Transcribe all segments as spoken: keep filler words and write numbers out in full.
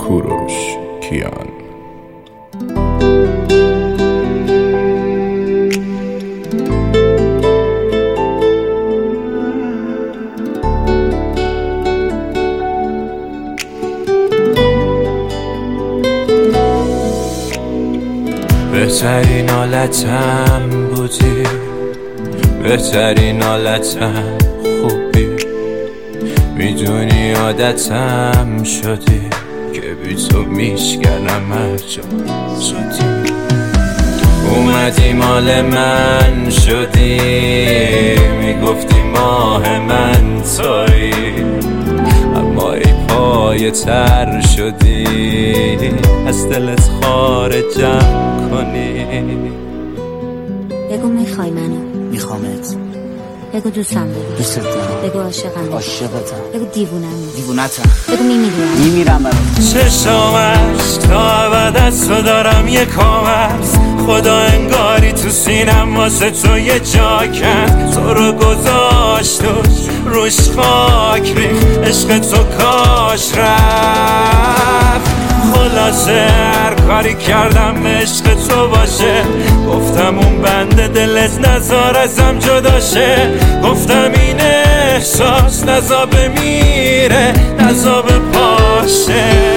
کوروش کیان. بهترین حالتم بودی، بهترین حالتم خوبی، میدونی عادتم شدی که بی تو میشکنم هر جا زودی. اومدی مال من شدی، میگفتی ماه من تویی، اما ای پای تر شدی از دلت خارجم کنی. بگو میخوای منو، میخوامت. بگو دوستم داری، دوست دارم. بگو عاشقم، عاشقتم. بگو دیوونم، دیوونتم. بگو میمیرم، میمیرم برات. چشامش تا ابد از تو دارم یه کامرس، خدا انگاری تو سینم واسه تو یه جا کرد. تو رو گذاشتوش روش خاک ریخت، عشق تو کاش رفت. خلاصه هر کاری کردم عشق تو باشه، گفتم اون بنده دلت نزار ازم جداشه. گفتم این احساس نزا بمیره نزا بپاشه.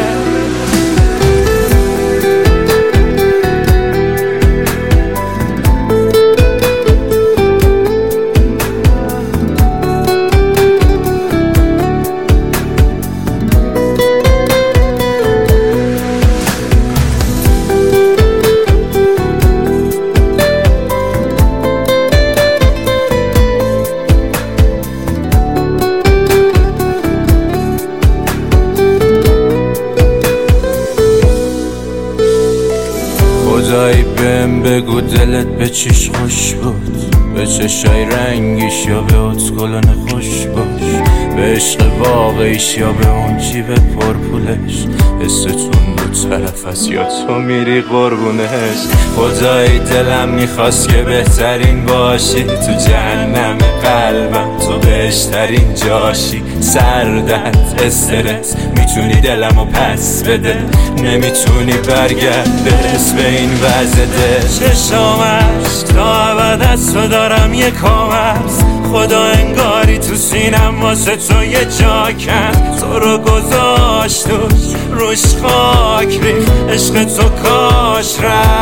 خدایی بهم بگو دلت به چیش خوش بود، به چشای رنگیش یا به اتکلون خوش باش، به عشق واقعیش یا به اون جیب پرپولش. حستون دو طرف است یا تو میری قربونش. خدایی دلم میخواست که بهترین باشی، تو جهنم قلبم تو بهشترین جاشی. سردت استرس میتونی دلمو پس بده، نمیتونی برگرد برس به این وضع دل. چشامش تا ابد از تو دارم یه کامرس، خدا انگاری تو سینم واسه تو یه جا کرد. تو رو گذاشتوش روش خاک ریخت، عشق تو کاش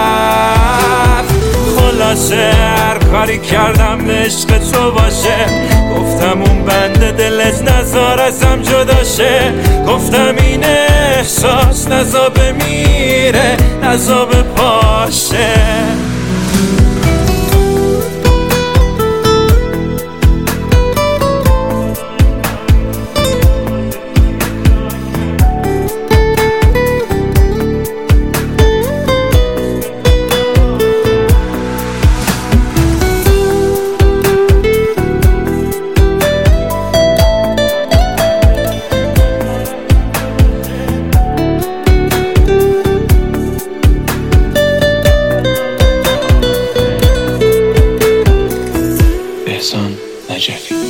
رفت. خلاصه هر کاری کردم عشق تو باشه، گفتم اون بنده دلت نزار ازم جداشه. گفتم این احساس نزا بمیره نزا بپاشه. احسان نجفی.